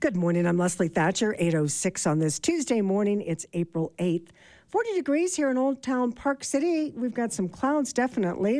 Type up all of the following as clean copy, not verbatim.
Good morning. I'm Leslie Thatcher, 8:06 on this Tuesday morning. It's April 8th. 40 degrees here in Old Town Park City. We've got some clouds, definitely.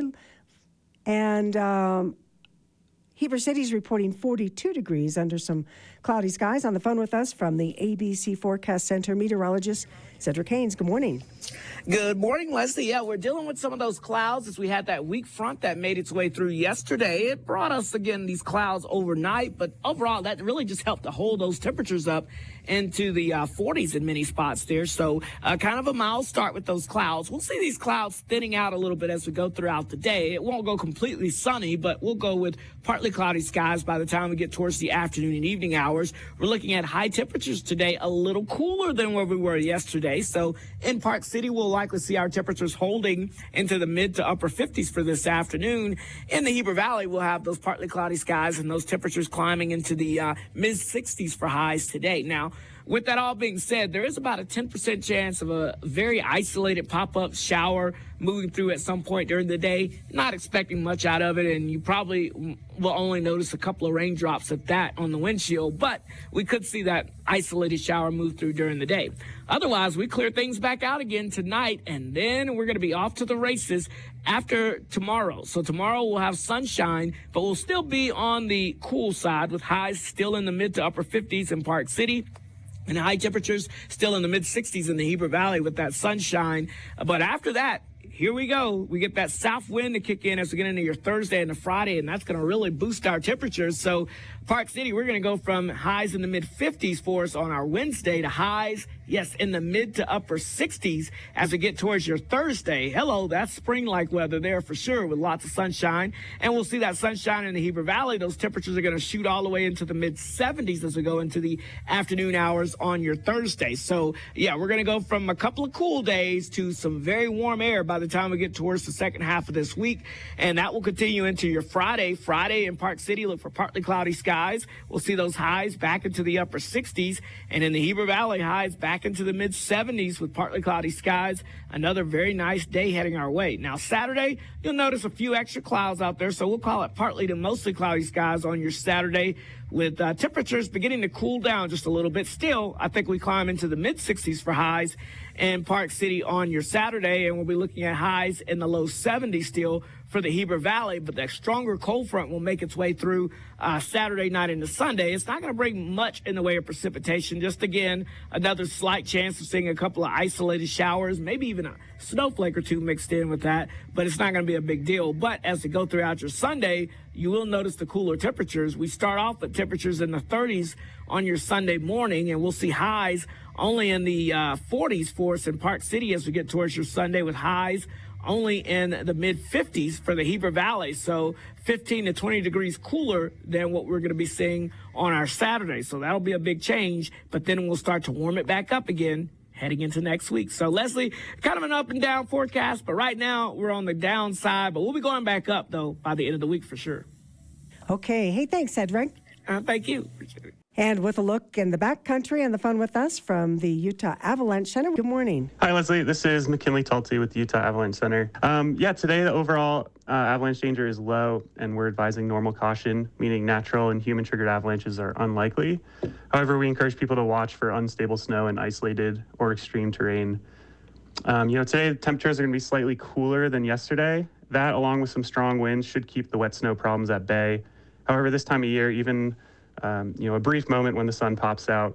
And Heber City's reporting 42 degrees under some cloudy skies. On the phone with us from the ABC Forecast Center, meteorologist Cedric Haynes. Good morning. Good morning, Leslie. Yeah, we're dealing with some of those clouds as we had that weak front that made its way through yesterday. It brought us, again, these clouds overnight, but overall, that really just helped to hold those temperatures up into the 40s in many spots there. So kind of a mild start with those clouds. We'll see these clouds thinning out a little bit as we go throughout the day. It won't go completely sunny, but we'll go with partly cloudy skies by the time we get towards the afternoon and evening hours. We're looking at high temperatures today, a little cooler than where we were yesterday. So in Park City, we'll likely see our temperatures holding into the mid to upper 50s for this afternoon. In the Heber Valley, we'll have those partly cloudy skies and those temperatures climbing into the mid 60s for highs today. Now, with that all being said, there is about a 10% chance of a very isolated pop-up shower moving through at some point during the day. Not expecting much out of it, and you probably will only notice a couple of raindrops at that on the windshield, but we could see that isolated shower move through during the day. Otherwise, we clear things back out again tonight, and then we're going to be off to the races after tomorrow. So tomorrow we'll have sunshine, but we'll still be on the cool side with highs still in the mid to upper 50s in Park City. And high temperatures still in the mid-60s in the Heber Valley with that sunshine. But after that, here we go. We get that south wind to kick in as we get into your Thursday and the Friday, and that's going to really boost our temperatures. So Park City, we're going to go from highs in the mid-50s for us on our Wednesday to highs, yes, in the mid to upper 60s as we get towards your Thursday. Hello, that's spring-like weather there for sure with lots of sunshine. And we'll see that sunshine in the Heber Valley. Those temperatures are going to shoot all the way into the mid-70s as we go into the afternoon hours on your Thursday. So, yeah, we're going to go from a couple of cool days to some very warm air by the time we get towards the second half of this week. And that will continue into your Friday. Friday in Park City, look for partly cloudy skies. We'll see those highs back into the upper 60s. And in the Heber Valley, highs back into the mid-70s with partly cloudy skies. Another very nice day heading our way. Now, Saturday, you'll notice a few extra clouds out there, so we'll call it partly to mostly cloudy skies on your Saturday with temperatures beginning to cool down just a little bit. Still, I think we climb into the mid-60s for highs in Park City on your Saturday, and we'll be looking at highs in the low 70s still for the Heber Valley, but that stronger cold front will make its way through Saturday night into Sunday. It's not going to bring much in the way of precipitation. Just, again, another slight chance of seeing a couple of isolated showers, maybe even a snowflake or two mixed in with that, but it's not going to be a big deal. But as we go throughout your Sunday, you will notice the cooler temperatures. We start off with temperatures in the 30s on your Sunday morning, and we'll see highs only in the 40s for us in Park City as we get towards your Sunday with highs only in the mid-50s for the Heber Valley. So 15 to 20 degrees cooler than what we're going to be seeing on our Saturday. So that'll be a big change, but then we'll start to warm it back up again heading into next week. So, Leslie, kind of an up and down forecast, but right now we're on the downside, but we'll be going back up, though, by the end of the week for sure. Okay. Hey, thanks, Cedric. Thank you. Appreciate it. And with a look in the backcountry on the phone with us from the Utah Avalanche Center. Good morning. Hi, Leslie. This is McKinley Tulty with the Utah Avalanche Center. Today the overall avalanche danger is low, and we're advising normal caution, meaning natural and human-triggered avalanches are unlikely. However, we encourage people to watch for unstable snow and isolated or extreme terrain. Today the temperatures are going to be slightly cooler than yesterday. That, along with some strong winds, should keep the wet snow problems at bay. However, this time of year, even a brief moment when the sun pops out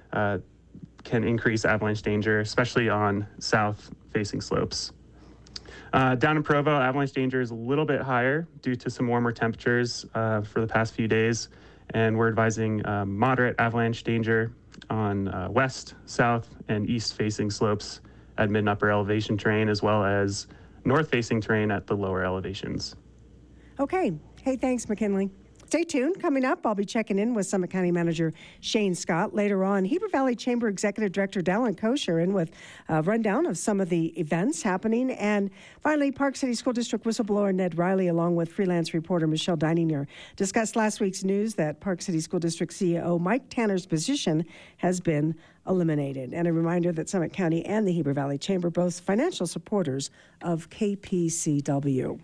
can increase avalanche danger, especially on south-facing slopes. Down in Provo, avalanche danger is a little bit higher due to some warmer temperatures for the past few days, and we're advising moderate avalanche danger on west, south, and east-facing slopes at mid and upper elevation terrain, as well as north-facing terrain at the lower elevations. Okay. Hey, thanks, McKinley. Stay tuned. Coming up, I'll be checking in with Summit County Manager Shane Scott. Later on, Heber Valley Chamber Executive Director Dallin Kosher in with a rundown of some of the events happening. And finally, Park City School District whistleblower Ned Riley, along with freelance reporter Michelle Dininger, discussed last week's news that Park City School District CEO Mike Tanner's position has been eliminated. And a reminder that Summit County and the Heber Valley Chamber both financial supporters of KPCW.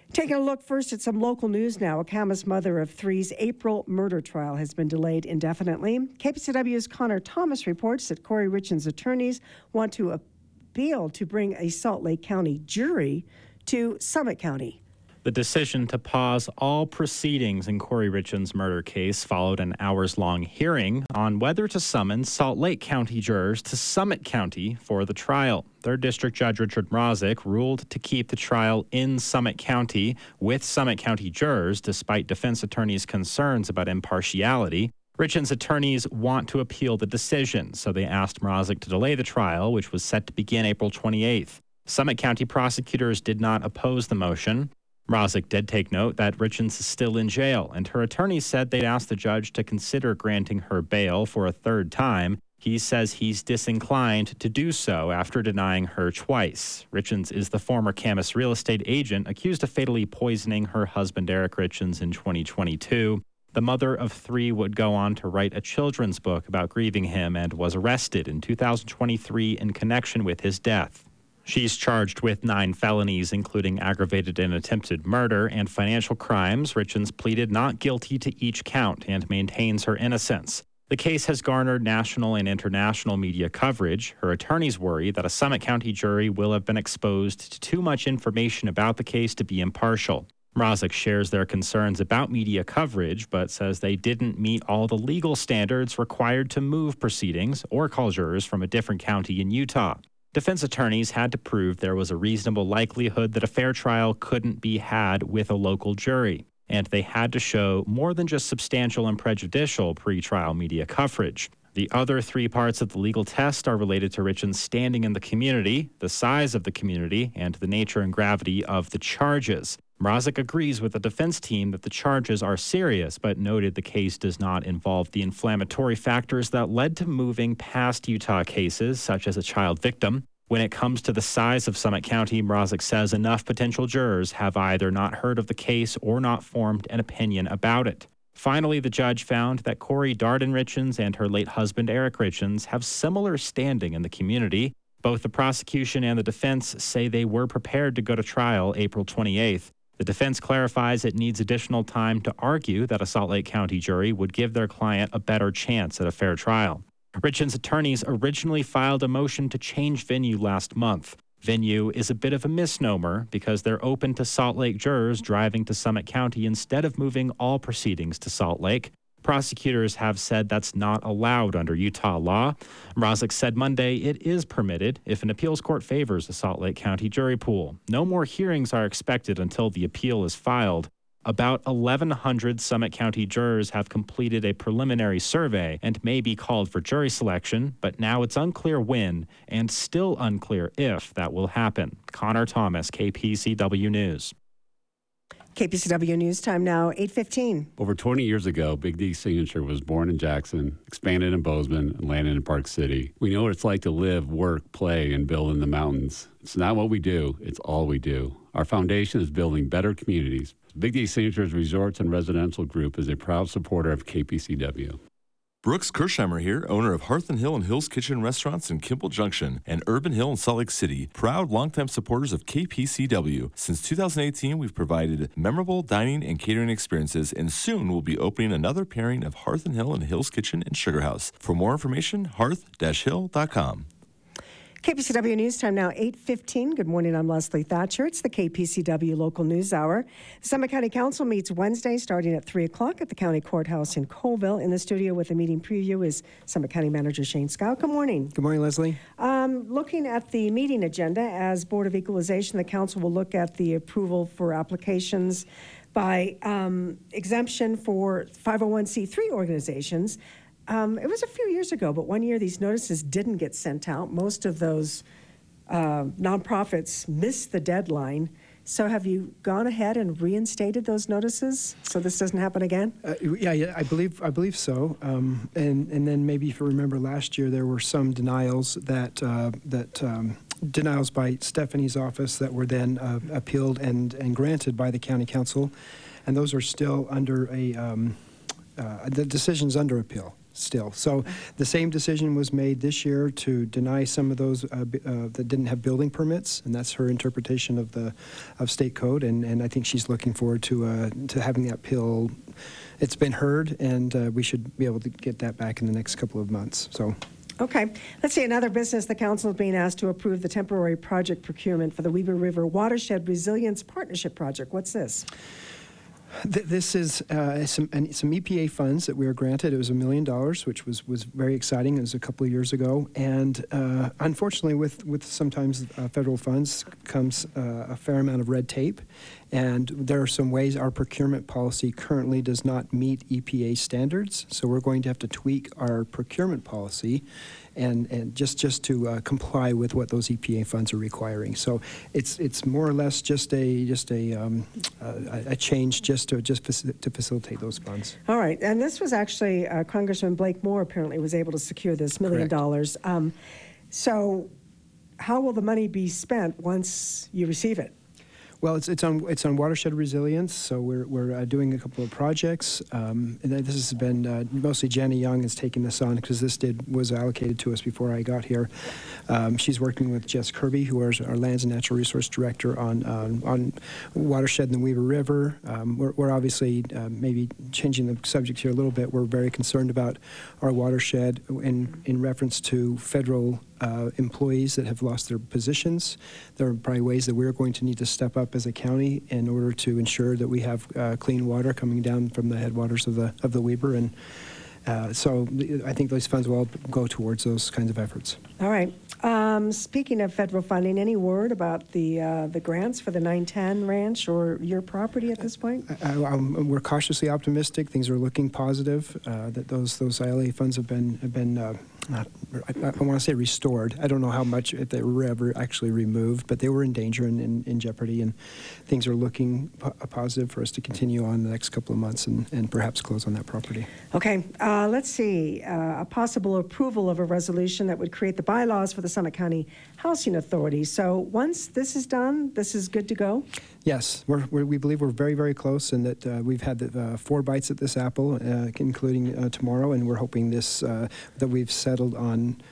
Taking a look first at some local news now. A Camas mother of three's April murder trial has been delayed indefinitely. KPCW's Connor Thomas reports that Corey Richens' attorneys want to appeal to bring a Salt Lake County jury to Summit County. The decision to pause all proceedings in Corey Richens' murder case followed an hours-long hearing on whether to summon Salt Lake County jurors to Summit County for the trial. Third District Judge Richard Mrazek ruled to keep the trial in Summit County with Summit County jurors despite defense attorneys' concerns about impartiality. Richens' attorneys want to appeal the decision, so they asked Mrazek to delay the trial, which was set to begin April 28th. Summit County prosecutors did not oppose the motion. Mrazek did take note that Richens is still in jail, and her attorneys said they'd asked the judge to consider granting her bail for a third time. He says he's disinclined to do so after denying her twice. Richens is the former Camas real estate agent accused of fatally poisoning her husband Eric Richens in 2022. The mother of three would go on to write a children's book about grieving him and was arrested in 2023 in connection with his death. She's charged with 9 felonies, including aggravated and attempted murder and financial crimes. Richens pleaded not guilty to each count and maintains her innocence. The case has garnered national and international media coverage. Her attorneys worry that a Summit County jury will have been exposed to too much information about the case to be impartial. Mrazek shares their concerns about media coverage, but says they didn't meet all the legal standards required to move proceedings or call jurors from a different county in Utah. Defense attorneys had to prove there was a reasonable likelihood that a fair trial couldn't be had with a local jury, and they had to show more than just substantial and prejudicial pretrial media coverage. The other 3 parts of the legal test are related to Richens' standing in the community, the size of the community, and the nature and gravity of the charges. Mrazek agrees with the defense team that the charges are serious, but noted the case does not involve the inflammatory factors that led to moving past Utah cases, such as a child victim. When it comes to the size of Summit County, Mrazek says enough potential jurors have either not heard of the case or not formed an opinion about it. Finally, the judge found that Corey Darden Richens and her late husband Eric Richens have similar standing in the community. Both the prosecution and the defense say they were prepared to go to trial April 28th. The defense clarifies it needs additional time to argue that a Salt Lake County jury would give their client a better chance at a fair trial. Richens' attorneys originally filed a motion to change venue last month. Venue is a bit of a misnomer because they're open to Salt Lake jurors driving to Summit County instead of moving all proceedings to Salt Lake. Prosecutors have said that's not allowed under Utah law. Mrazek said Monday it is permitted if an appeals court favors a Salt Lake County jury pool. No more hearings are expected until the appeal is filed. About 1,100 Summit County jurors have completed a preliminary survey and may be called for jury selection, but now it's unclear when and still unclear if that will happen. Connor Thomas, KPCW News. KPCW News time now, 8:15. Over 20 years ago, Big D Signature was born in Jackson, expanded in Bozeman, and landed in Park City. We know what it's like to live, work, play, and build in the mountains. It's not what we do, it's all we do. Our foundation is building better communities. Big D Signature's Resorts and Residential Group is a proud supporter of KPCW. Brooks Kirshheimer here, owner of Hearth & Hill and Hills Kitchen Restaurants in Kimball Junction and Urban Hill in Salt Lake City, proud longtime supporters of KPCW. Since 2018, we've provided memorable dining and catering experiences, and soon we'll be opening another pairing of Hearth & Hill and Hills Kitchen and Sugar House. For more information, hearth-hill.com. KPCW News time now, 8:15. Good morning, I'm Leslie Thatcher. It's the KPCW Local News Hour. The Summit County Council meets Wednesday starting at 3 o'clock at the County Courthouse in Colville. In the studio with a meeting preview is Summit County Manager Shane Scott. Good morning. Good morning, Leslie. Looking at the meeting agenda, as Board of Equalization, the Council will look at the approval for applications by exemption for 501c3 organizations. It was a few years ago, but one year these notices didn't get sent out. Most of those nonprofits missed the deadline. So have you gone ahead and reinstated those notices so this doesn't happen again? Yeah, I believe so. And then maybe if you remember last year, there were some denials denials by Stephanie's office that were then appealed and granted by the County Council, and those are still under the decision's under appeal. still. So the same decision was made this year to deny some of those that didn't have building permits, and that's her interpretation of state code. And I think she's looking forward to having that appeal. It's been heard, and we should be able to get that back in the next couple of months. So. Okay. Let's see, another business. The council is being asked to approve the temporary project procurement for the Weber River Watershed Resilience Partnership Project. What's this? This is some EPA funds that we were granted. It was $1 million, which was very exciting. It was a couple of years ago. And unfortunately, with sometimes federal funds comes a fair amount of red tape. And there are some ways our procurement policy currently does not meet EPA standards. So we're going to have to tweak our procurement policy and just to comply with what those EPA funds are requiring. So it's more or less just a change to facilitate those funds. All right, and this was actually Congressman Blake Moore apparently was able to secure this $1 million. So how will the money be spent once you receive it? Well, it's on watershed resilience. So we're doing a couple of projects. And this has been mostly Jenny Young is taking this on because this was allocated to us before I got here. She's working with Jess Kirby, who is our Lands and Natural Resource Director on watershed in the Weber River. We're obviously maybe changing the subject here a little bit. We're very concerned about our watershed in reference to federal employees that have lost their positions. There are probably ways that we're going to need to step up as a county in order to ensure that we have clean water coming down from the headwaters of the Weber. And so I think those funds will all go towards those kinds of efforts. All right. Speaking of federal funding, any word about the grants for the 910 Ranch or your property at this point? We're cautiously optimistic. Things are looking positive. That those ILA funds have been I want to say restored. I don't know how much if they were ever actually removed, but they were in danger and in jeopardy, and things are looking positive for us to continue on the next couple of months and perhaps close on that property. Okay, let's see. A possible approval of a resolution that would create the bylaws for the Summit County Housing Authority. So once this is done, this is good to go? Yes, we believe we're very, very close, and that we've had 4 bites at this apple, including tomorrow, and we're hoping that we've settled on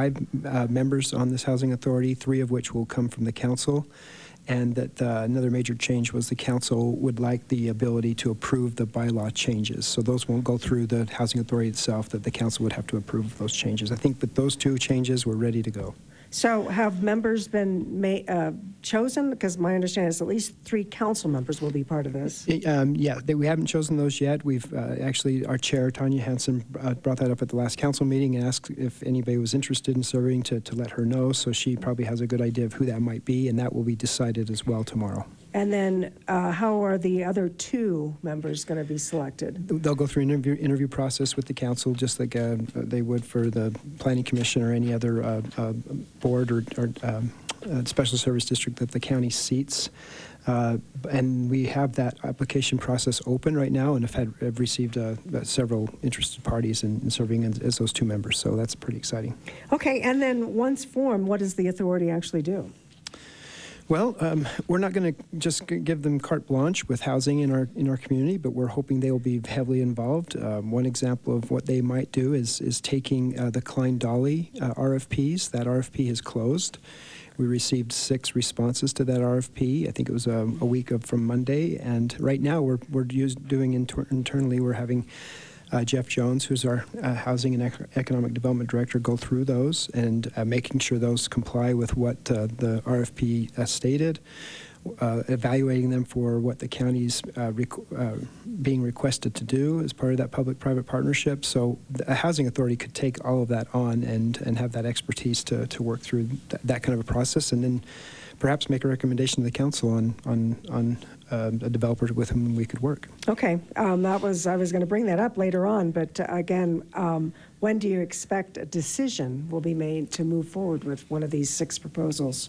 5 members on this housing authority, 3 of which will come from the council, and that another major change was the council would like the ability to approve the bylaw changes. So those won't go through the housing authority itself, that the council would have to approve those changes. I think with those 2 changes, we're ready to go. So have members been chosen? Because my understanding is at least 3 council members will be part of this. Yeah, we haven't chosen those yet. We've actually, our chair, Tanya Hansen, brought that up at the last council meeting and asked if anybody was interested in serving to let her know. So she probably has a good idea of who that might be, and that will be decided as well tomorrow. And then how are the other 2 members going to be selected? They'll go through an interview process with the council, just like they would for the planning commission or any other board or special service district that the county seats. And we have that application process open right now and have received several interested parties in serving as those 2 members. So that's pretty exciting. Okay, and then once formed, what does the authority actually do? Well, we're not going to just give them carte blanche with housing in our community, but we're hoping they will be heavily involved. One example of what they might do is taking the Klein Dolly RFPs. That RFP has closed. We received 6 responses to that RFP. I think it was a week from Monday, and right now we're doing internally. We're having Jeff Jones, who's our Housing and Economic Development Director, go through those and making sure those comply with what the RFP stated, evaluating them for what the county's being requested to do as part of that public-private partnership. So the Housing Authority could take all of that on and have that expertise to work through that kind of a process, and then perhaps make a recommendation to the council on a developer with whom we could work. Okay, I was going to bring that up later on, but again, when do you expect a decision will be made to move forward with one of these 6 proposals?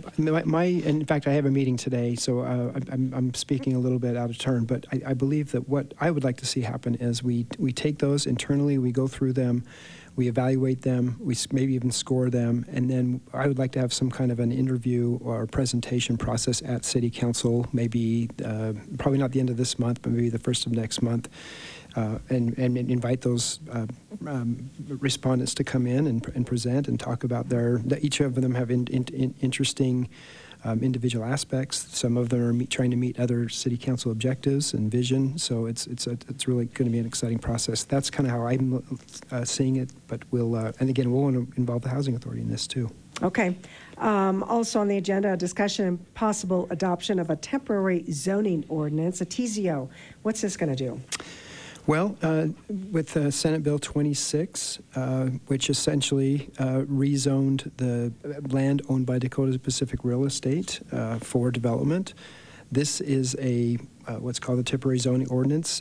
In fact, I have a meeting today, so I'm speaking a little bit out of turn, but I believe that what I would like to see happen is we take those internally, we go through them, we evaluate them, we maybe even score them, and then I would like to have some kind of an interview or presentation process at City Council, maybe probably not the end of this month, but maybe the first of next month, and invite those respondents to come in and present and talk about each of them have interesting individual aspects. Some of them are trying to meet other city council objectives and vision. So it's really going to be an exciting process. That's kind of how I'm seeing it. But we'll and again we'll want to involve the housing authority in this too. Okay. Also on the agenda, a discussion and possible adoption of a temporary zoning ordinance, a TZO. What's this going to do? Well, with Senate Bill 26, which essentially rezoned the land owned by Dakota Pacific Real Estate for development, this is a what's called a temporary zoning ordinance.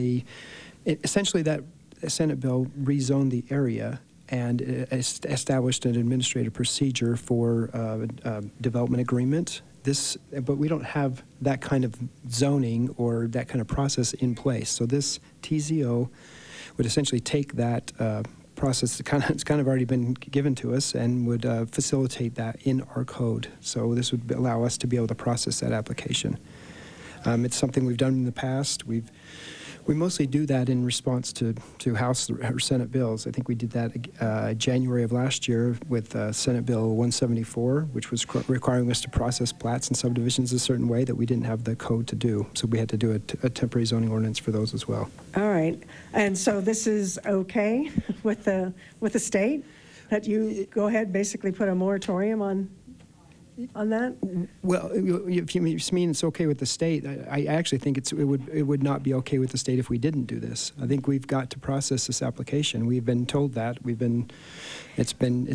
Essentially that Senate bill rezoned the area and established an administrative procedure for development agreement. But we don't have that kind of zoning or that kind of process in place. So this TZO would essentially take that process that it's kind of already been given to us and would facilitate that in our code. So this would allow us to be able to process that application. It's something we've done in the past. We mostly do that in response to House or Senate bills. I think we did that January of last year with Senate Bill 174, which was requiring us to process plats and subdivisions a certain way that we didn't have the code to do. So we had to do a temporary zoning ordinance for those as well. All right. And so this is okay with the state, that you go ahead, basically put a moratorium on that? Well, if you mean it's okay with the state, I actually think it would not be okay with the state if we didn't do this. I think we've got to process this application. We've been told that. It's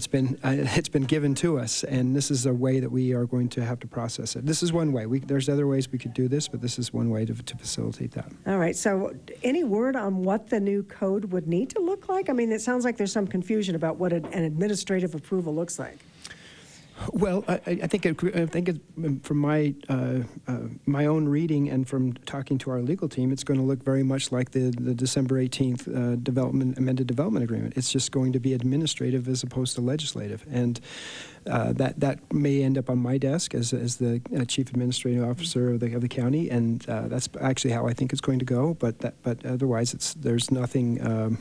been given to us, and this is a way that we are going to have to process it. This is one way. There's other ways we could do this, but this is one way to facilitate that. All right. So, any word on what the new code would need to look like? I mean, it sounds like there's some confusion about what an administrative approval looks like. Well, I think from my own reading and from talking to our legal team, it's going to look very much like the December 18th amended development agreement. It's just going to be administrative as opposed to legislative, and that may end up on my desk as the chief administrative officer of the county, and that's actually how I think it's going to go. But otherwise, there's nothing.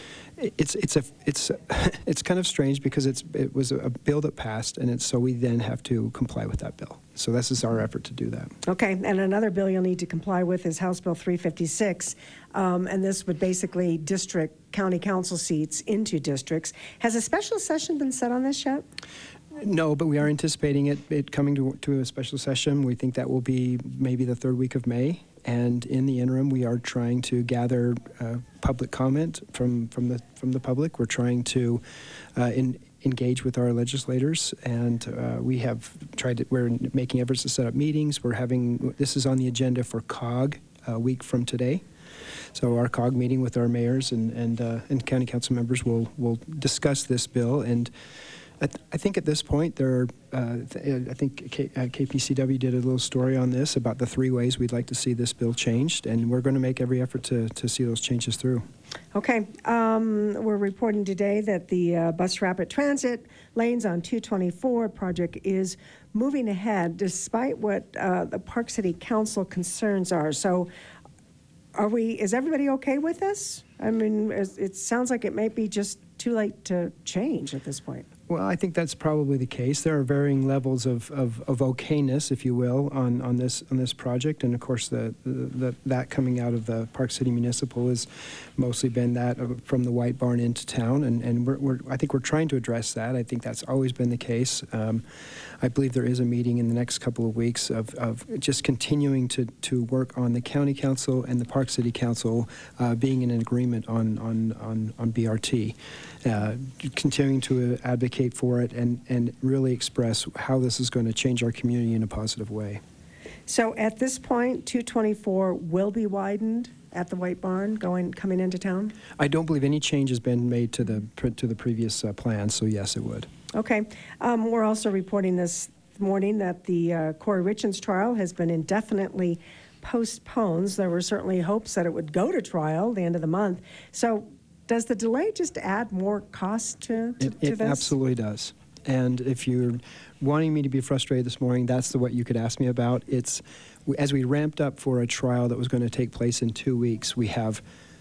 It's kind of strange because it was a bill that passed, and so we then have to comply with that bill. So this is our effort to do that. Okay, and another bill you'll need to comply with is House Bill 356, and this would basically district county council seats into districts. Has a special session been set on this yet? No, but we are anticipating it coming to a special session. We think that will be maybe the third week of May. And in the interim, we are trying to gather public comment from the public. We're trying to engage with our legislators, and we're making efforts to set up meetings. This is on the agenda for COG a week from today. So our COG meeting with our mayors and county council members will discuss this bill. And I think at this point, I think KPCW did a little story on this about the 3 ways we'd like to see this bill changed, and we're going to make every effort to see those changes through. Okay. We're reporting today that the bus rapid transit lanes on 224 project is moving ahead despite what the Park City Council concerns are. So is everybody okay with this? I mean, it sounds like it might be just too late to change at this point. Well, I think that's probably the case. There are varying levels of okayness, if you will, on this project, and of course that coming out of the Park City Municipal has mostly been that from the White Barn into town, and I think we're trying to address that. I think that's always been the case. I believe there is a meeting in the next couple of weeks of just continuing to work on the County Council and the Park City Council being in an agreement on BRT, continuing to advocate for it and really express how this is going to change our community in a positive way. So at this point, 224 will be widened at the White Barn coming into town? I don't believe any change has been made to the previous plan, so yes, it would. Okay. We're also reporting this morning that the Corey Richens trial has been indefinitely postponed. There were certainly hopes that it would go to trial the end of the month. So does the delay just add more cost to this? It absolutely does. And if you're wanting me to be frustrated this morning, that's what you could ask me about. As we ramped up for a trial that was going to take place in 2 weeks, we have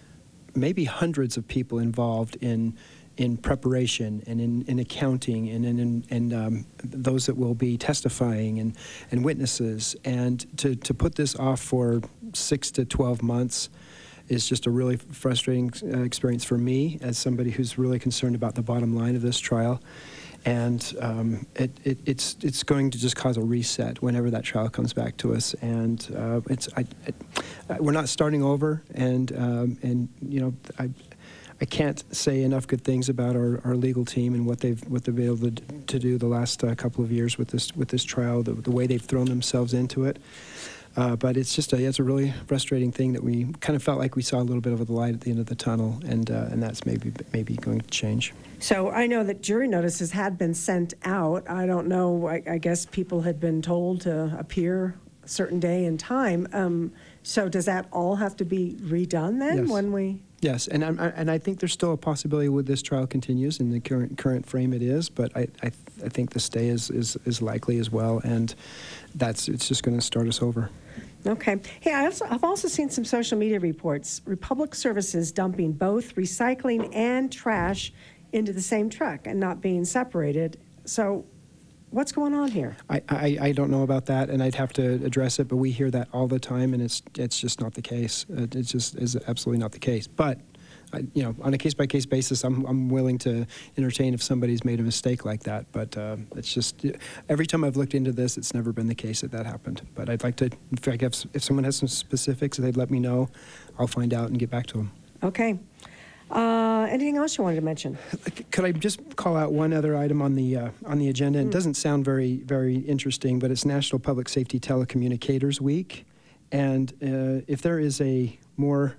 maybe hundreds of people involved in preparation and in accounting and those that will be testifying and witnesses. And to put this off for 6 to 12 months is just a really frustrating experience for me as somebody who's really concerned about the bottom line of this trial. And it's going to just cause a reset whenever that trial comes back to us. And we're not starting over. And I can't say enough good things about our legal team and what they've been able to do the last couple of years with this trial, the way they've thrown themselves into it. But it's just it's a really frustrating thing that we kind of felt like we saw a little bit of the light at the end of the tunnel, and that's maybe going to change. So I know that jury notices had been sent out. I don't know. I guess people had been told to appear a certain day and time. So does that all have to be redone then? Yes. When we? Yes, and I think there's still a possibility with this trial continues in the current frame it is, but I think the stay is likely as well, and it's just going to start us over. Okay. Hey, I've also seen some social media reports. Republic Services dumping both recycling and trash into the same truck and not being separated. So what's going on here? I don't know about that, and I'd have to address it, but we hear that all the time, and it's just not the case. It just is absolutely not the case. But on a case-by-case basis, I'm willing to entertain if somebody's made a mistake like that. But it's just every time I've looked into this, it's never been the case that happened. But I'd like to, in fact, if someone has some specifics, they'd let me know. I'll find out and get back to them. Okay. Anything else you wanted to mention? Could I just call out one other item on the agenda? It doesn't sound very, very interesting, but it's National Public Safety Telecommunicators Week. And if there is a more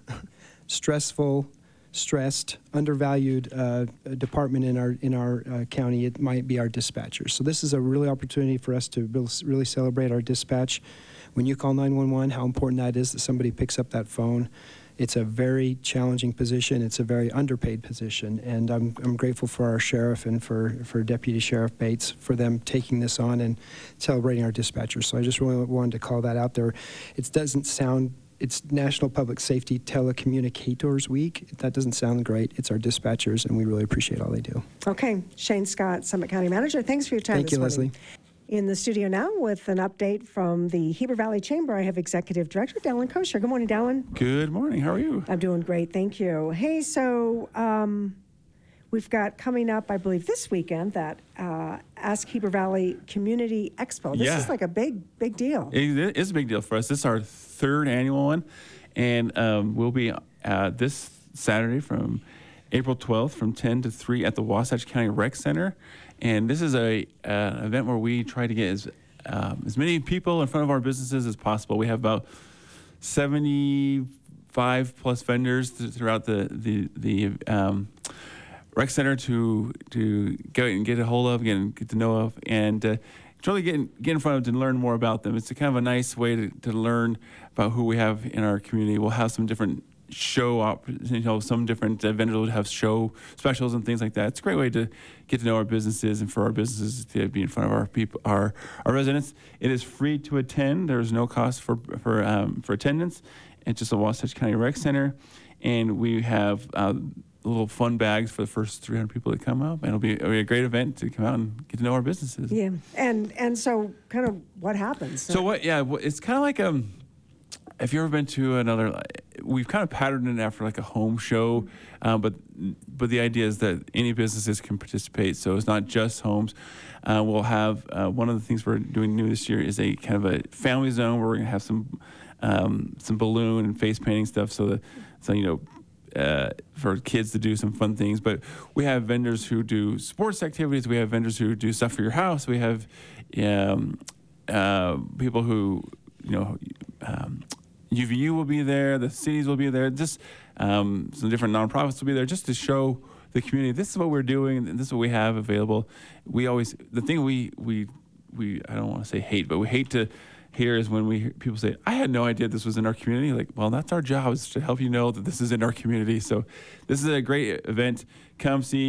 stressed, undervalued department in our county, it might be our dispatchers. So this is a really opportunity for us to really celebrate our dispatch. When you call 911, how important that is that somebody picks up that phone. It's a very challenging position. It's a very underpaid position, and I'm grateful for our sheriff and for Deputy Sheriff Bates for them taking this on and celebrating our dispatchers. So I just really wanted to call that out there. It doesn't sound. It's National Public Safety Telecommunicators Week. That doesn't sound great. It's our dispatchers, and we really appreciate all they do. Okay, Shane Scott, Summit County Manager. Thanks for your time. Thank you, morning. Leslie. In the studio now with an update from the Heber Valley Chamber, I have Executive Director Dallin Kosher. Good morning, Dallin. Good morning. How are you? I'm doing great, thank you. Hey, so we've got coming up, I believe, this weekend that Ask Heber Valley Community Expo. This is like a big deal. It is a big deal for us. This is our third annual one, and we'll be this Saturday from April 12th from 10 to 3 at the Wasatch County Rec Center. And this is an event where we try to get as many people in front of our businesses as possible. We have about 75 plus vendors throughout the rec center to go and get a hold of, get to know of, and really get in front of to learn more about them. It's a kind of a nice way to learn about who we have in our community. We'll have some different some different vendors would have show specials and things like that. It's a great way to get to know our businesses and for our businesses to be in front of our people, our residents. It is free to attend. There's no cost for attendance. It's just a Wasatch County Rec Center, and we have little fun bags for the first 300 people that come up, and it'll be a great event to come out and get to know our businesses. Yeah, and so kind of what happens? So it's kind of like if you've ever been to another, we've kind of patterned it after like a home show, but the idea is that any businesses can participate. So it's not just homes. We'll have one of the things we're doing new this year is a kind of a family zone where we're going to have some balloon and face painting stuff. So for kids to do some fun things. But we have vendors who do sports activities. We have vendors who do stuff for your house. We have people who UVU will be there, the cities will be there, just some different nonprofits will be there just to show the community this is what we're doing and this is what we have available. We always, the thing we I don't want to say hate, but we hate to hear is when people say, I had no idea this was in our community. Like, well, that's our job, is to help you know that this is in our community. So this is a great event. Come see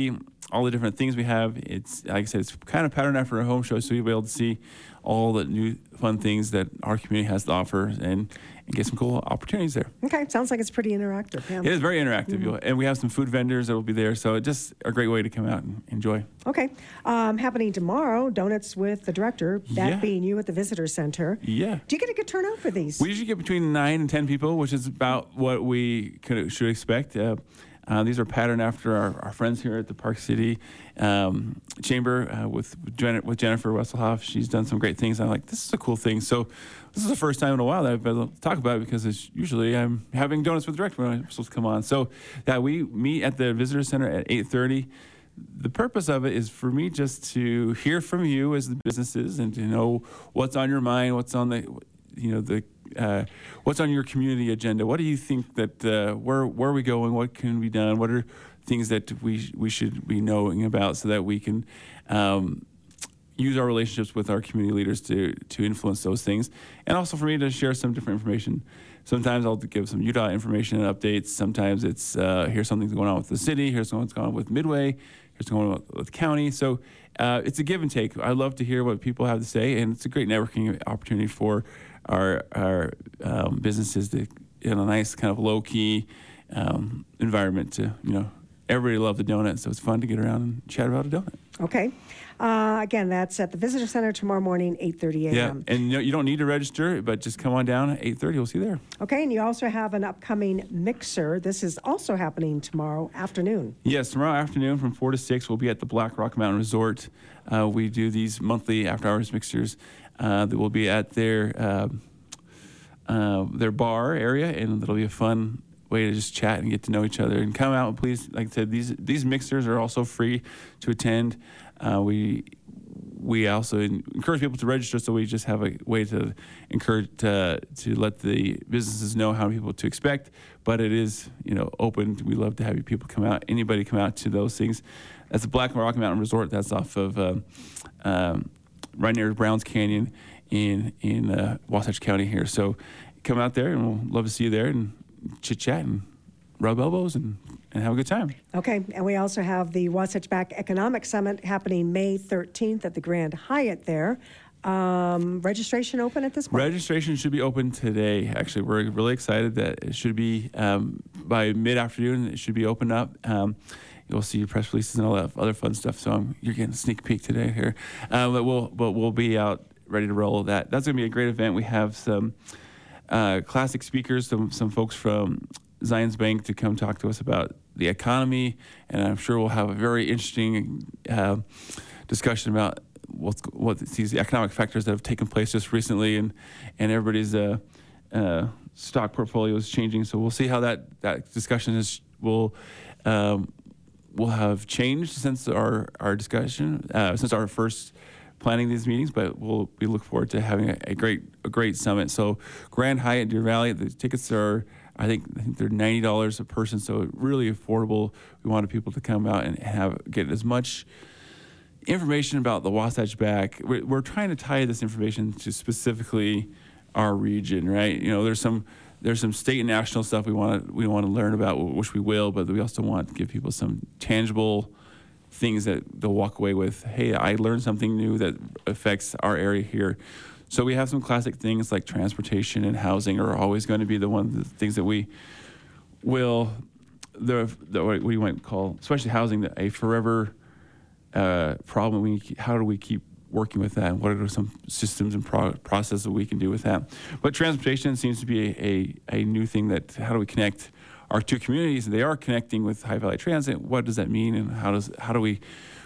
all the different things we have. It's, like I said, it's kind of patterned after a home show, so you'll be able to see all the new fun things that our community has to offer and get some cool opportunities there. Okay, sounds like it's pretty interactive. Yeah. It is very interactive, and we have some food vendors that will be there, so it's just a great way to come out and enjoy. Okay, happening tomorrow, Donuts with the Director, that Yeah. being you at the Visitor Center. Yeah. Do you get a good turnout for these? We usually get between 9 and 10 people, which is about what we should expect. These are patterned after our friends here at the Park City Chamber with Jennifer Wesselhoff. She's done some great things. I'm like, this is a cool thing. So this is the first time in a while that I've been able to talk about it, because it's usually I'm having Donuts with the Director when I'm supposed to come on. So that we meet at the Visitor Center at 8:30. The purpose of it is for me just to hear from you as the businesses and to know what's on your mind, what's on what's on your community agenda. What do you think that where are we going? What can be done? What are things that we should be knowing about so that we can use our relationships with our community leaders to influence those things, and also for me to share some different information. Sometimes I'll give some UDOT information and updates. Sometimes it's here's something that's going on with the city. Here's what's going on with Midway. Here's what's going on with the county. So it's a give and take. I love to hear what people have to say, and it's a great networking opportunity for our businesses to, in a nice kind of low key environment to everybody love the donut, so it's fun to get around and chat about a donut. Okay. Again, that's at the Visitor Center tomorrow morning, 8:30 a.m. Yeah, and you don't need to register, but just come on down at 8:30. We'll see you there. Okay, and you also have an upcoming mixer. This is also happening tomorrow afternoon. Yes, tomorrow afternoon from 4 to 6, we'll be at the Black Rock Mountain Resort. We do these monthly after-hours mixers that will be at their bar area, and it'll be a fun way to just chat and get to know each other. And come out and please, like I said, these mixers are also free to attend. We also encourage people to register, so we just have a way to encourage to let the businesses know how many people to expect. But it is open. We love to have you people come out. Anybody come out to those things. That's the Black Rock Mountain Resort. That's off of right near Browns Canyon in Wasatch County here. So come out there, and we'll love to see you there and chit chat and rub elbows and have a good time. Okay, and we also have the Wasatch Back Economic Summit happening May 13th at the Grand Hyatt there. Registration open at this point? Registration should be open today. Actually, we're really excited that it should be by mid-afternoon. It should be opened up. You'll see your press releases and all that other fun stuff. So you're getting a sneak peek today here. But we'll be out ready to roll. That's going to be a great event. We have some classic speakers, some folks from Zions Bank to come talk to us about the economy, and I'm sure we'll have a very interesting discussion about what these economic factors that have taken place just recently, and everybody's stock portfolio is changing. So we'll see how that discussion will have changed since our discussion, since our first planning these meetings, but we look forward to having a great summit. So Grand Hyatt Deer Valley, the tickets are I think they're $90 a person, so really affordable. We wanted people to come out and get as much information about the Wasatch Back. We're trying to tie this information to specifically our region, right? There's some state and national stuff we want to learn about, which we will, but we also want to give people some tangible things that they'll walk away with. Hey, I learned something new that affects our area here. So we have some classic things like transportation and housing are always going to be the things that we will, what you might call, especially housing, a forever problem. How do we keep working with that? And what are some systems and processes that we can do with that? But transportation seems to be a new thing that, how do we connect our two communities? They are connecting with High Valley Transit. What does that mean? And how do we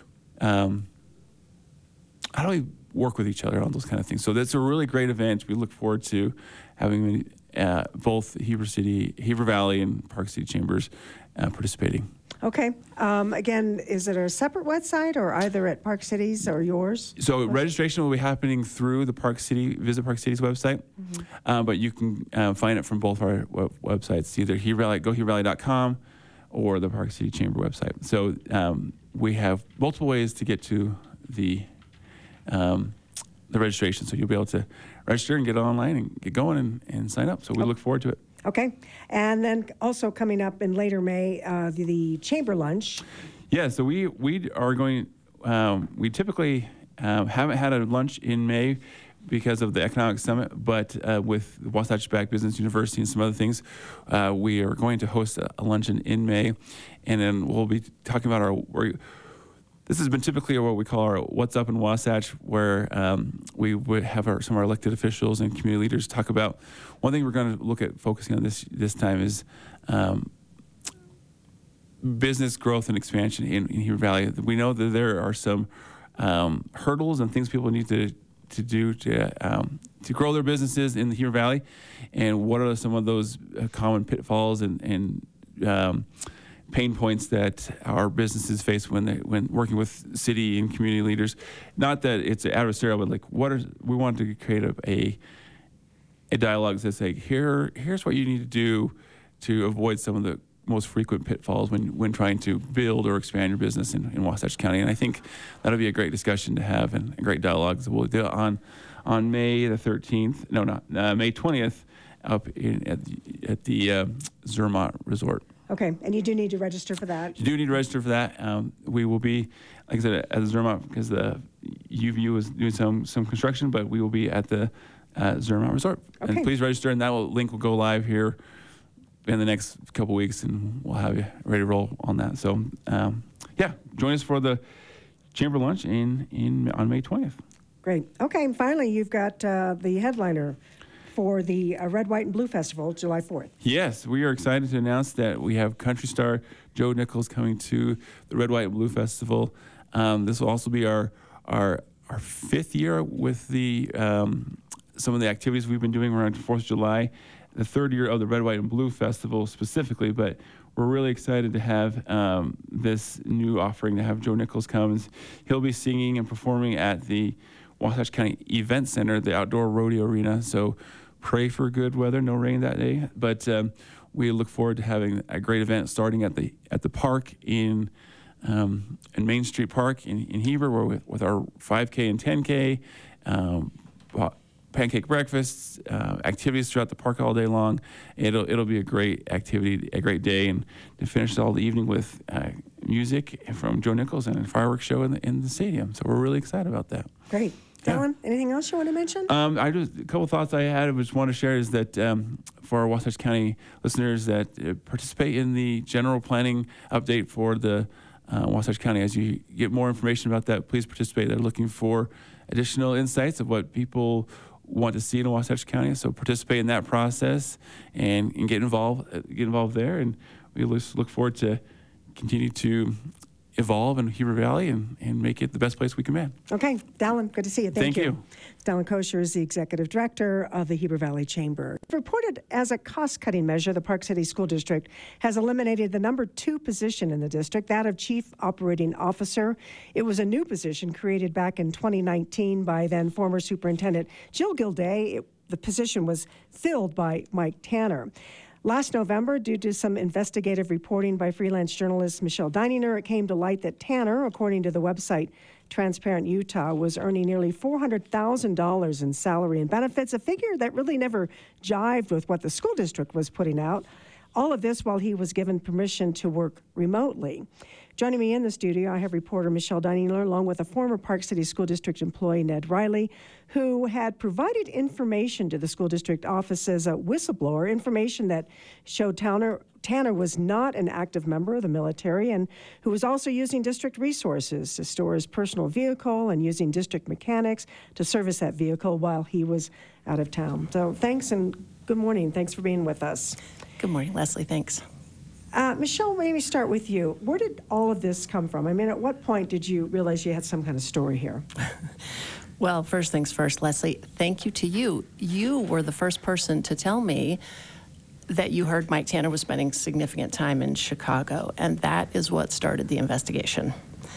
work with each other on those kind of things? So that's a really great event. We look forward to having both Heber Valley and Park City Chambers participating. Okay. Again, is it a separate website or either at Park City's or yours? So registration will be happening through the Visit Park City's website, but you can find it from both our websites, either GoHeberValley.com or the Park City Chamber website. So we have multiple ways to get to the registration. So you'll be able to register and get online and get going and sign up. So we look forward to it. Okay. And then also coming up in later May, the Chamber Lunch. Yeah, so we are going. We typically haven't had a lunch in May because of the economic summit, but with the Wasatch Back Business University and some other things, we are going to host a luncheon in May, and then we'll be talking about this has been typically what we call our What's Up in Wasatch, where we would have some of our elected officials and community leaders talk about. One thing we're going to look at focusing on this time is business growth and expansion in Heber Valley. We know that there are some hurdles and things people need to do to grow their businesses in the Heber Valley, and what are some of those common pitfalls and pain points that our businesses face when working with city and community leaders. Not that it's adversarial, but we want to create a dialogue that says, here's what you need to do to avoid some of the most frequent pitfalls when trying to build or expand your business in Wasatch County. And I think that'll be a great discussion to have and a great dialogue. So we'll do it on May the 13th. No, not May 20th up at the Zermatt Resort. Okay, and you do need to register for that. You do need to register for that. We will be, like I said, at the Zermatt, because the UVU is doing some construction, but we will be at the Zermatt Resort. Okay. And please register, and link will go live here in the next couple weeks, and we'll have you ready to roll on that. So, join us for the Chamber Lunch on May 20th. Great. Okay, and finally, you've got the headliner for the Red, White, and Blue Festival, July 4th. Yes, we are excited to announce that we have country star Joe Nichols coming to the Red, White, and Blue Festival. This will also be our 5th year with the some of the activities we've been doing around 4th of July. The 3rd year of the Red, White, and Blue Festival specifically, but we're really excited to have this new offering, to have Joe Nichols come. He'll be singing and performing at the Wasatch County Event Center, the outdoor rodeo arena. So pray for good weather, no rain that day. But we look forward to having a great event starting at the park in Main Street Park in Heber, where with our 5K and 10K, pancake breakfasts, activities throughout the park all day long. It'll be a great activity, a great day, and to finish all the evening with music from Joe Nichols and a fireworks show in the stadium. So we're really excited about that. Great. Dallin, anything else you want to mention? A couple of thoughts I had, I just want to share is that for our Wasatch County listeners that participate in the general planning update for the Wasatch County, as you get more information about that, please participate. They're looking for additional insights of what people want to see in Wasatch County, so participate in that process and get involved there. And we look forward to continue to evolve in Heber Valley and make it the best place we can be. Okay, Dallin, good to see you. Thank you. Dallin Kosher is the executive director of the Heber Valley Chamber. Reported as a cost-cutting measure, the Park City School District has eliminated the number 2 position in the district, that of Chief Operating Officer. It was a new position created back in 2019 by then former Superintendent Jill Gilday. The position was filled by Mike Tanner. Last November, due to some investigative reporting by freelance journalist Michelle Deininger, it came to light that Tanner, according to the website Transparent Utah, was earning nearly $400,000 in salary and benefits, a figure that really never jived with what the school district was putting out. All of this while he was given permission to work remotely. Joining me in the studio, I have reporter Michelle Deininger, along with a former Park City School District employee, Ned Riley, who had provided information to the school district office as a whistleblower, information that showed Tanner was not an active member of the military and who was also using district resources to store his personal vehicle and using district mechanics to service that vehicle while he was out of town. So thanks and good morning. Thanks for being with us. Good morning, Leslie. Thanks. Michelle, maybe start with you. Where did all of this come from? I mean, at what point did you realize you had some kind of story here? Well, first things first, Leslie, thank you to you. You were the first person to tell me that you heard Mike Tanner was spending significant time in Chicago, and that is what started the investigation.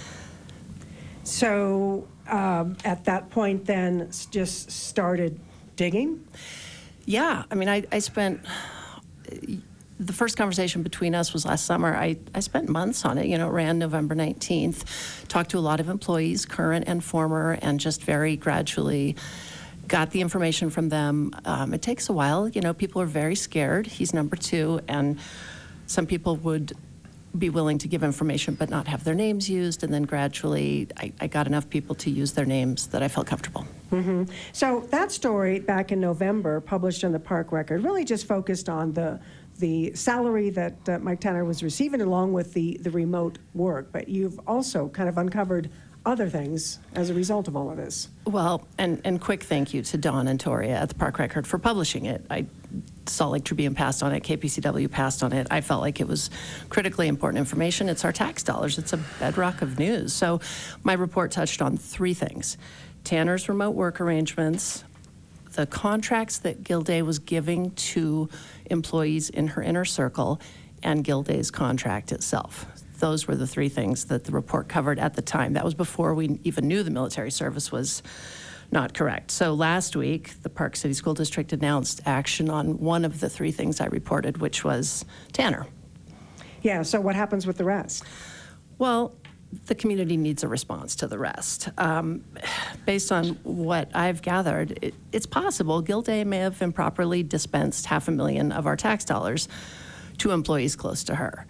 So at that point then, just started digging? Yeah, I mean, I spent... The first conversation between us was last summer. I spent months on it. It ran November 19th, talked to a lot of employees, current and former, and just very gradually got the information from them. It takes a while. People are very scared. He's number 2, and some people would be willing to give information but not have their names used. And then gradually I got enough people to use their names that I felt comfortable. Mm-hmm. So that story back in November, published in the Park Record, really just focused on the salary that Mike Tanner was receiving along with the remote work. But you've also kind of uncovered other things as a result of all of this. Well, and quick thank you to Dawn and Toria at the Park Record for publishing it. Salt Lake Tribune passed on it, KPCW passed on it. I felt like it was critically important information. It's our tax dollars. It's a bedrock of news. So my report touched on three things: Tanner's remote work arrangements, the contracts that Gilday was giving to employees in her inner circle, and Gilday's contract itself. Those were the three things that the report covered at the time. That was before we even knew the military service was not correct. So last week, the Park City School District announced action on one of the three things I reported, which was Tanner. Yeah, so what happens with the rest? Well, the community needs a response to the rest. Based on what I've gathered, it's possible Gilday may have improperly dispensed $500,000 of our tax dollars to employees close to her.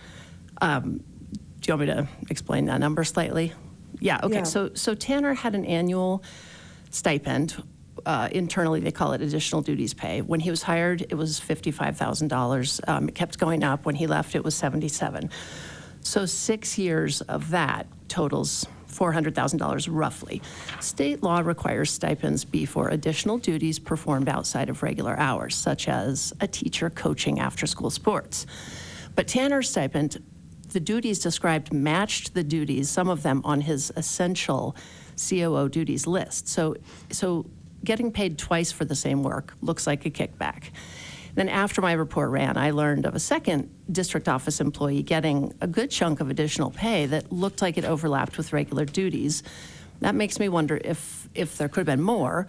Do you want me to explain that number slightly? Yeah, okay. Yeah. So Tanner had an annual stipend. Internally, they call it additional duties pay. When he was hired, it was $55,000. It kept going up. When he left, it was $77,000. So 6 years of that totals $400,000 roughly. State law requires stipends be for additional duties performed outside of regular hours, such as a teacher coaching after-school sports. But Tanner's stipend, the duties described matched the duties, some of them on his essential COO duties list. So getting paid twice for the same work looks like a kickback. Then after my report ran, I learned of a second district office employee getting a good chunk of additional pay that looked like it overlapped with regular duties. That makes me wonder if there could have been more.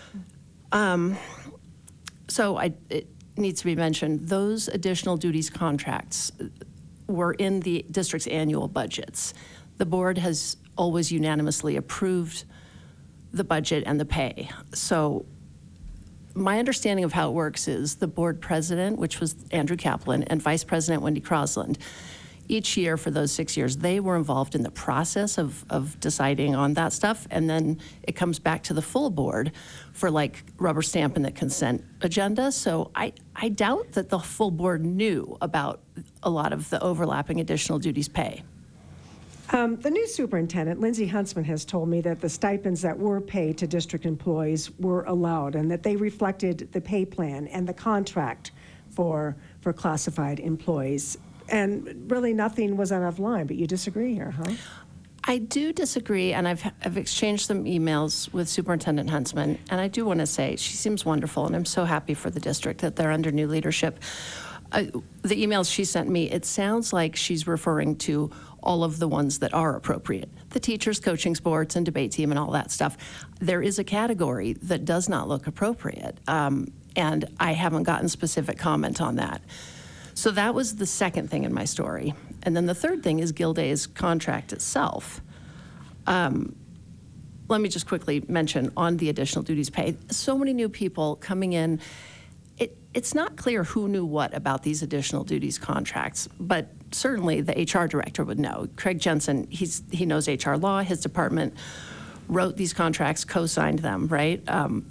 It needs to be mentioned, those additional duties contracts were in the district's annual budgets. The board has always unanimously approved the budget and the pay. So my understanding of how it works is the board president, which was Andrew Kaplan, and vice president Wendy Crosland, each year for those 6 years, they were involved in the process of deciding on that stuff, and then it comes back to the full board for like rubber stamp in the consent agenda. So I doubt that the full board knew about a lot of the overlapping additional duties pay. The new superintendent, Lindsay Huntsman, has told me that the stipends that were paid to district employees were allowed and that they reflected the pay plan and the contract for classified employees. And really nothing was out of line, but you disagree here, huh? I do disagree, and I've exchanged some emails with Superintendent Huntsman, and I do want to say she seems wonderful, and I'm so happy for the district that they're under new leadership. The emails she sent me, it sounds like she's referring to all of the ones that are appropriate. The teachers, coaching sports, and debate team and all that stuff. There is a category that does not look appropriate, and I haven't gotten specific comment on that. So that was the second thing in my story. And then the third thing is Gilday's contract itself. Let me just quickly mention on the additional duties pay, so many new people coming in. It's not clear who knew what about these additional duties contracts, but certainly the HR director would know. Craig Jensen, he knows HR law. His department wrote these contracts, co-signed them, right?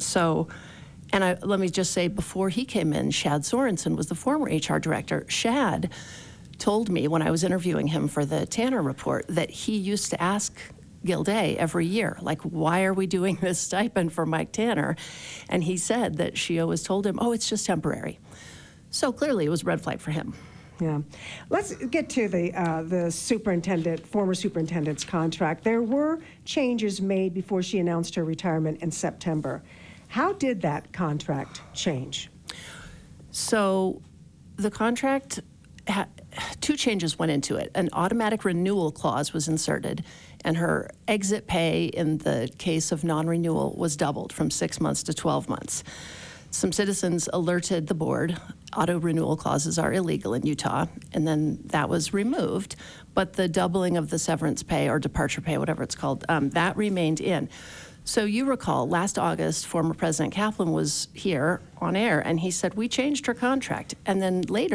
Let me just say, before he came in, Shad Sorensen was the former HR director. Shad told me when I was interviewing him for the Tanner report that he used to ask Gilday every year, like, why are we doing this stipend for Mike Tanner? And he said that she always told him, oh, it's just temporary. So clearly it was a red flag for him. Yeah. Let's get to the former superintendent's contract. There were changes made before she announced her retirement in September. How did that contract change? So the contract, two changes went into it. An automatic renewal clause was inserted, and her exit pay in the case of non-renewal was doubled from 6 months to 12 months. Some citizens alerted the board, auto renewal clauses are illegal in Utah, and then that was removed. But the doubling of the severance pay or departure pay, whatever it's called, that remained in. So you recall, last August, former President Kaplan was here on air, and he said, we changed her contract. And then later,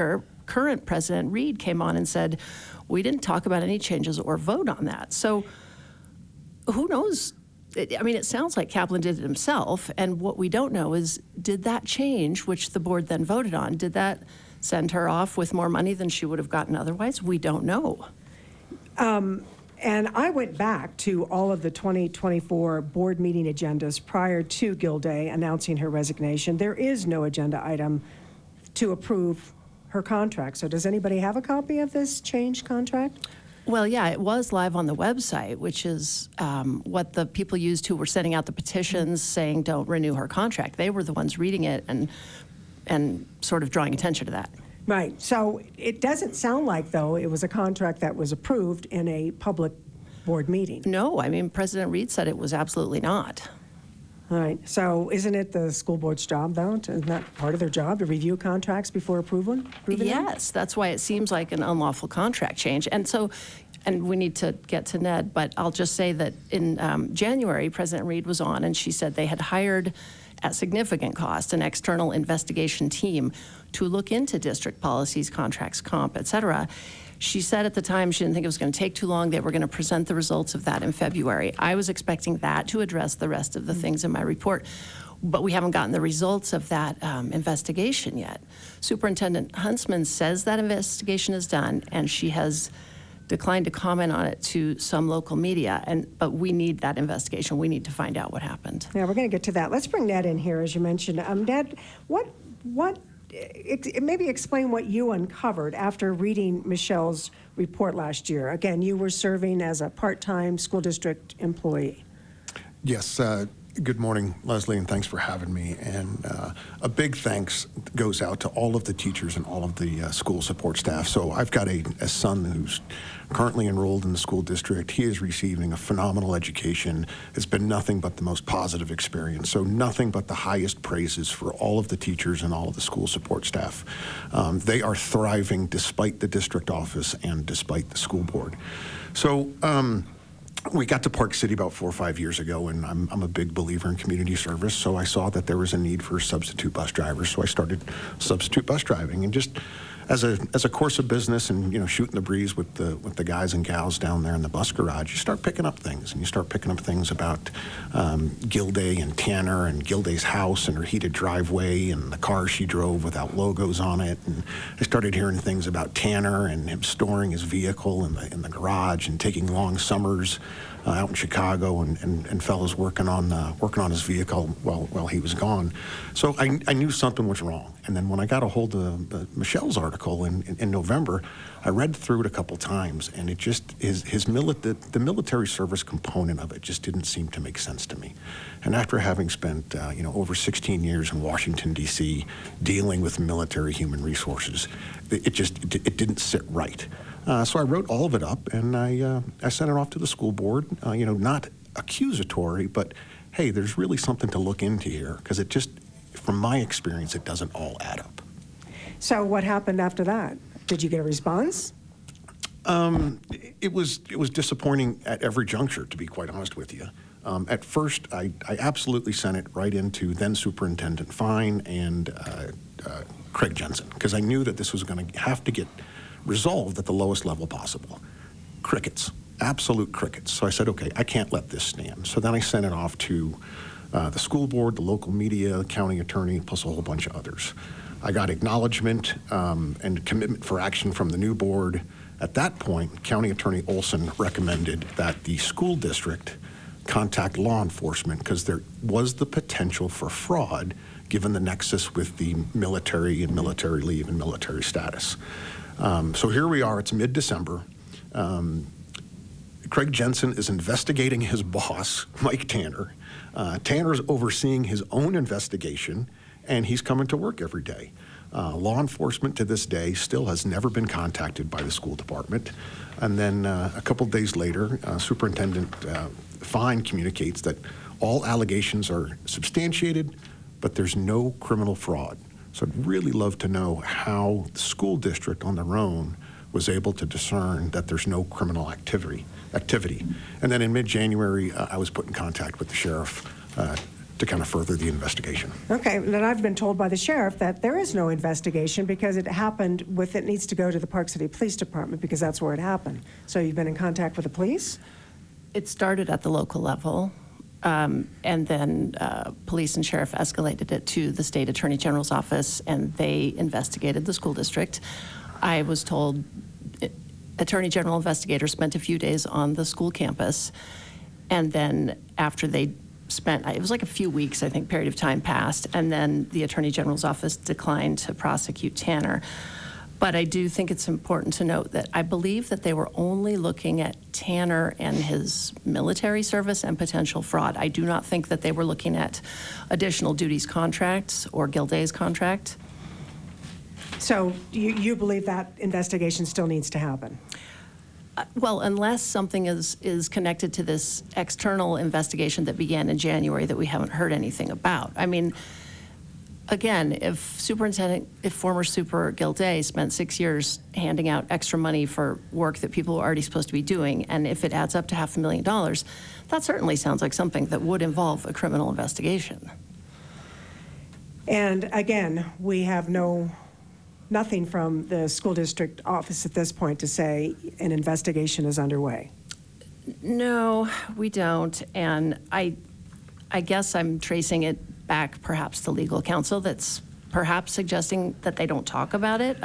current President Reed came on and said, we didn't talk about any changes or vote on that. So who knows? I mean, it sounds like Kaplan did it himself, and what we don't know is, did that change, which the board then voted on, did that send her off with more money than she would have gotten otherwise? We don't know. And I went back to all of the 2024 board meeting agendas prior to Gilday announcing her resignation. There is no agenda item to approve her contract. So does anybody have a copy of this change contract? Well, yeah, it was live on the website, which is what the people used who were sending out the petitions saying don't renew her contract. They were the ones reading it and sort of drawing attention to that. Right. So it doesn't sound like, though, it was a contract that was approved in a public board meeting. No, I mean, President Reed said it was absolutely not. All right. So isn't it the school board's job, though? Isn't that part of their job, to review contracts before approving Yes, that's why it seems like an unlawful contract change. And so, and we need to get to Ned, but I'll just say that in January, President Reed was on, and she said they had hired at significant cost an external investigation team to look into district policies, contracts, comp, et cetera. She said at the time she didn't think it was going to take too long. They were going to present the results of that in February. I was expecting that to address the rest of the things in my report, but we haven't gotten the results of that investigation yet. Superintendent Huntsman says that investigation is done, and she has declined to comment on it to some local media, but we need that investigation. We need to find out what happened. Yeah, we're going to get to that. Let's bring Ned in here, as you mentioned. Ned, maybe explain what you uncovered after reading Michelle's report last year. Again, you were serving as a part-time school district employee. Yes. Good morning, Leslie, and thanks for having me. And a big thanks goes out to all of the teachers and all of the school support staff. So I've got a son who's currently enrolled in the school district. He is receiving a phenomenal education. It's been nothing but the most positive experience. So nothing but the highest praises for all of the teachers and all of the school support staff. They are thriving despite the district office and despite the school board. So we got to Park City about 4 or 5 years ago, and I'm a big believer in community service, so I saw that there was a need for substitute bus drivers, so I started substitute bus driving. And just as a course of business and, shooting the breeze with the guys and gals down there in the bus garage, you start picking up things, and you start picking up things about Gilday and Tanner and Gilday's house and her heated driveway and the car she drove without logos on it. And I started hearing things about Tanner and him storing his vehicle in the garage and taking long summers out in Chicago and fellows working on his vehicle while he was gone. So I knew something was wrong. And then when I got a hold of Michelle's article in November, I read through it a couple times, and it just the military service component of it just didn't seem to make sense to me. And after having spent over 16 years in Washington D.C. dealing with military human resources, it didn't sit right. So I wrote all of it up, and I sent it off to the school board. Not accusatory, but hey, there's really something to look into here, because it just, from my experience, it doesn't all add up. So what happened after that? Did you get a response? It was disappointing at every juncture, to be quite honest with you. At first, I absolutely sent it right into then Superintendent Fine and Craig Jensen, because I knew that this was going to have to get resolved at the lowest level possible. Crickets, absolute crickets. So I said, okay, I can't let this stand. So then I sent it off to the school board, the local media, the county attorney, plus a whole bunch of others. I got acknowledgement and commitment for action from the new board. At that point, County Attorney Olson recommended that the school district contact law enforcement because there was the potential for fraud given the nexus with the military and military leave and military status. So here we are, it's mid-December. Craig Jensen is investigating his boss, Mike Tanner. Tanner's overseeing his own investigation, and he's coming to work every day. Law enforcement to this day still has never been contacted by the school department. And then a couple days later, Superintendent Fine communicates that all allegations are substantiated, but there's no criminal fraud. So I'd really love to know how the school district on their own was able to discern that there's no criminal activity. And then in mid-January, I was put in contact with the sheriff, kind of further the investigation. Okay, and I've been told by the sheriff that there is no investigation because it happened it needs to go to the Park City Police Department because that's where it happened. So you've been in contact with the police? It started at the local level, and then police and sheriff escalated it to the state attorney general's office, and they investigated the school district. I was told attorney general investigators spent a few days on the school campus, and then after they spent, it was like a few weeks, I think, period of time passed, and then the Attorney General's office declined to prosecute Tanner. But I do think it's important to note that I believe that they were only looking at Tanner and his military service and potential fraud. I do not think that they were looking at additional duties contracts or Gilday's contract. So you believe that investigation still needs to happen? Well, unless something is connected to this external investigation that began in January that we haven't heard anything about. I mean, again, if former Super Gilday spent 6 years handing out extra money for work that people were already supposed to be doing, and if it adds up to $500,000, that certainly sounds like something that would involve a criminal investigation. And again, we have nothing from the school district office at this point to say an investigation is underway. No, we don't. And I guess I'm tracing it back perhaps to legal counsel that's perhaps suggesting that they don't talk about it.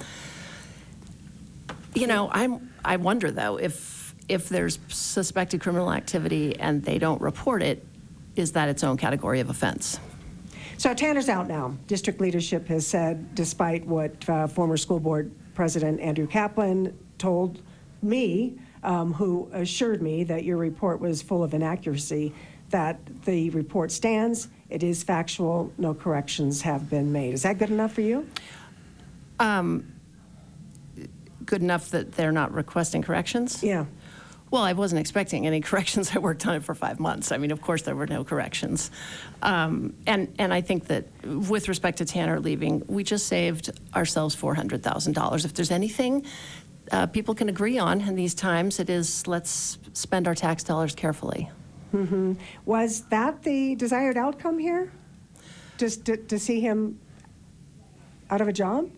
I wonder, though, if there's suspected criminal activity and they don't report it, is that its own category of offense? So Tanner's out now. District leadership has said, despite what former school board president Andrew Kaplan told me, who assured me that your report was full of inaccuracy, that the report stands, it is factual, no corrections have been made. Is that good enough for you? Good enough that they're not requesting corrections? Yeah. Well, I wasn't expecting any corrections. I worked on it for 5 months. I mean, of course, there were no corrections. And I think that with respect to Tanner leaving, we just saved ourselves $400,000. If there's anything people can agree on in these times, it is let's spend our tax dollars carefully. Mm-hmm. Was that the desired outcome here? Just to see him out of a job?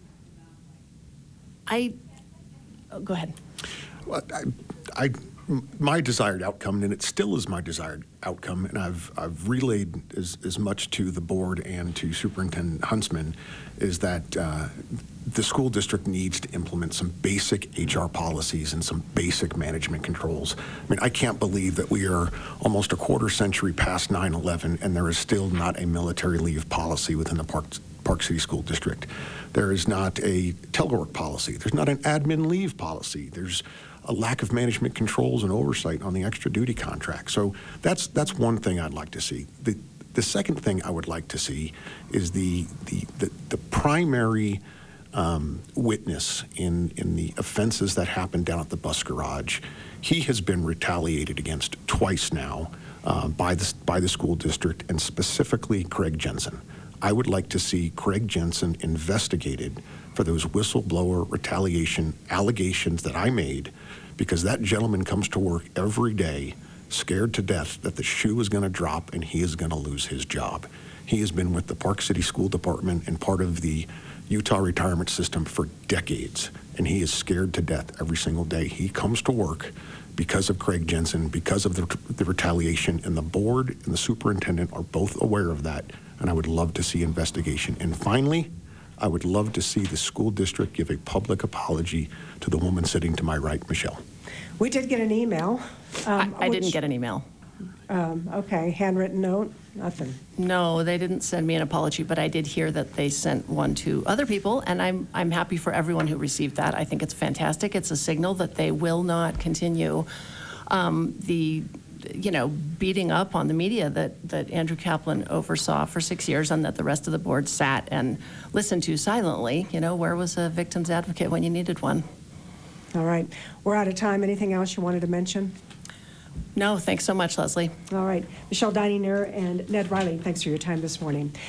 Go ahead. Well, my desired outcome, and it still is my desired outcome, and I've relayed as much to the board and to Superintendent Huntsman, is that the school district needs to implement some basic HR policies and some basic management controls. I mean, I can't believe that we are almost a quarter century past 9/11 and there is still not a military leave policy within the Park City School District. There is not a telework policy. There's not an admin leave policy. There's a lack of management controls and oversight on the extra duty contract. So that's one thing I'd like to see. The second thing I would like to see is the primary witness in the offenses that happened down at the bus garage. He has been retaliated against twice now by the school district, and specifically Craig Jensen. I would like to see Craig Jensen investigated for those whistleblower retaliation allegations that I made, because that gentleman comes to work every day scared to death that the shoe is going to drop and he is going to lose his job. He has been with the Park City School Department and part of the Utah retirement system for decades, and he is scared to death every single day. He comes to work because of Craig Jensen, because of the retaliation, and the board and the superintendent are both aware of that, and I would love to see investigation. And finally, I would love to see the school district give a public apology to the woman sitting to my right, Michelle. We did get an email. I didn't get an email. Okay, handwritten note, nothing. No, they didn't send me an apology, but I did hear that they sent one to other people, and I'm happy for everyone who received that. I think it's fantastic. It's a signal that they will not continue beating up on the media that Andrew Kaplan oversaw for 6 years and that the rest of the board sat and listened to silently. Where was a victim's advocate when you needed one? All right. We're out of time. Anything else you wanted to mention? No, thanks so much, Leslie. All right. Michelle Dininger and Ned Riley, thanks for your time this morning.